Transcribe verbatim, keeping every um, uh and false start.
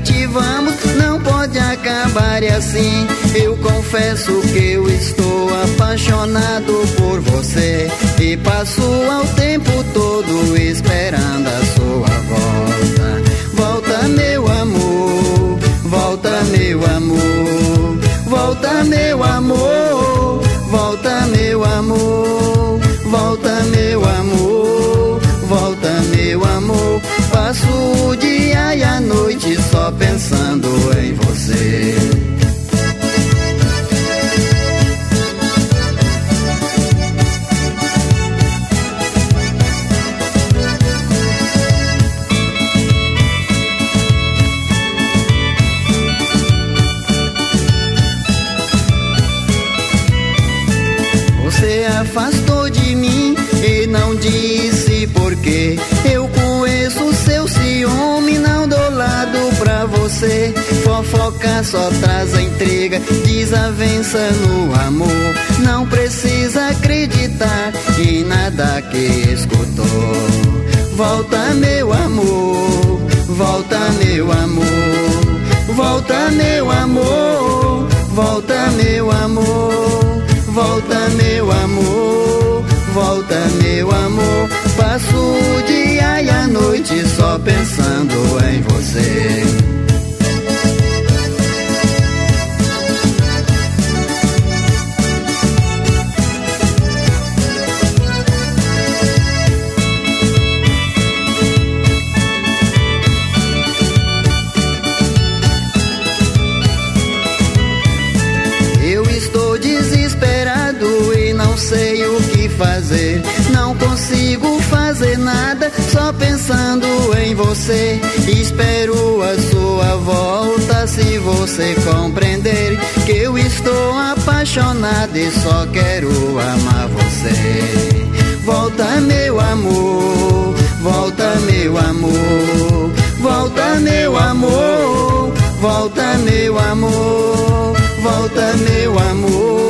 frente vamos, não pode acabar e assim. Eu confesso que eu estou apaixonado por você e passo ao tempo todo esperando a sua volta. Volta meu amor, volta meu amor, volta meu amor, volta meu amor, volta meu amor, volta meu amor. Passo o dia e a noite só pensando em você. Você afastou de mim e não disse porquê. Eu conheço seu ciúme, não dou lado pra você. Fofoca só traz a intriga, desavença no amor. Não precisa acreditar em nada que escutou. Volta meu amor, volta meu amor, volta meu amor, volta meu amor, volta meu amor, volta meu amor. Passo o dia e a noite só pensando em você. Eu estou desesperado e não sei o que fazer. Não consigo fazer nada, só pensando em você. Espero a sua volta, se você compreender que eu estou apaixonado e só quero amar você. Volta meu amor, volta meu amor, volta meu amor, volta meu amor, volta meu amor,